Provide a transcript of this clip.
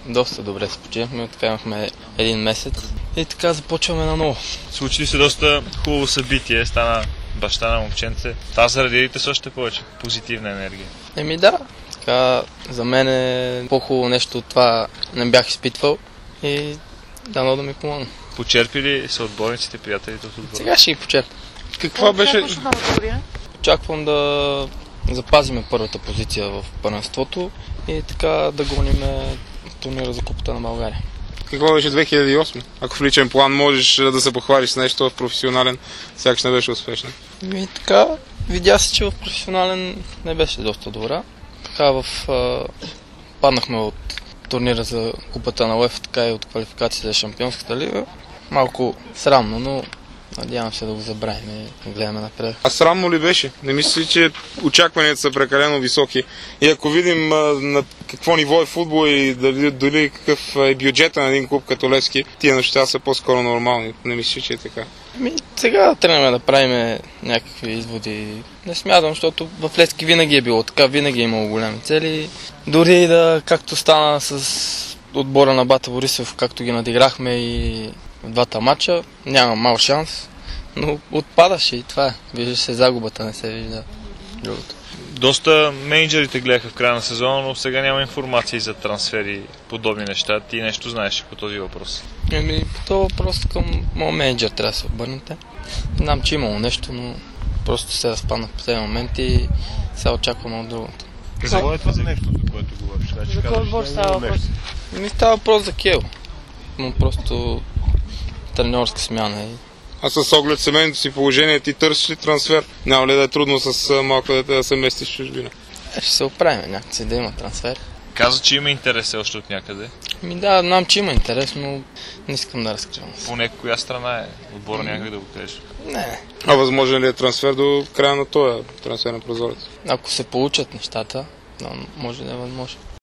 Доста добре се починахме, така имахме един месец и така започваме наново. Случи ли се доста хубаво събитие, стана баща на момченце. Това заради с още повече позитивна енергия. Да, така за мен е по-хубаво нещо от това не бях изпитвал и дано да ми помогна. Почерпи ли са отборниците, приятелите от отбора? Сега ще ги почерпя. Каква беше? Очаквам да запазиме първата позиция в първенството и така да гоним турнира за Купата на България. Какво беше 2008? Ако в личен план можеш да се похвалиш с нещо в професионален, сякаш не беше успешно. И така, видя се, че в професионален не беше доста добра. Така паднахме от турнира за Купата на УЕФА, така и от квалификация за Шампионската лига. Малко срамно, но надявам се да го забравим и гледаме напред. А срамно ли беше? Не мисля, че очакванията са прекалено високи. И ако видим на какво ниво е футбол и дали какъв е бюджета на един клуб като Левски, тия неща са по-скоро нормални. Не мисля, че е така. Сега тръгнем да правим някакви изводи. Не смятам, защото в Левски винаги е било така, винаги е имало големи цели. Дори да, както стана с отбора на Бата Борисов, както ги надиграхме и в двата матча, няма мал шанс, но отпадаше и това е. Вижда се загубата, не се вижда другото. Доста мениджърите гледаха в края на сезона, но сега няма информации за трансфери, подобни неща. Ти нещо знаеш по този въпрос? По този въпрос към моят менеджер трябва да се обърнете. Знам, че имало нещо, но просто се разпадна в последния момент и сега очаквам от другото. Какво е това за нещо, за което говориш? За кой отбор става въпрос? Става въпрос за Кел, но просто треньорска смяна. А с оглед семейното си положение, ти търсиш ли трансфер? Няма ли да е трудно с малко дете да се местиш в чужбина? Ще се оправим някакси да има трансфер. Каза, че има интерес още от някъде. Да, знам, че има интерес, но не искам да разкривам. Поне коя страна е? Отбора някак да го кажеш? Не. А възможен ли е трансфер до края на този трансферен прозорец? Ако се получат нещата, може да е възможно.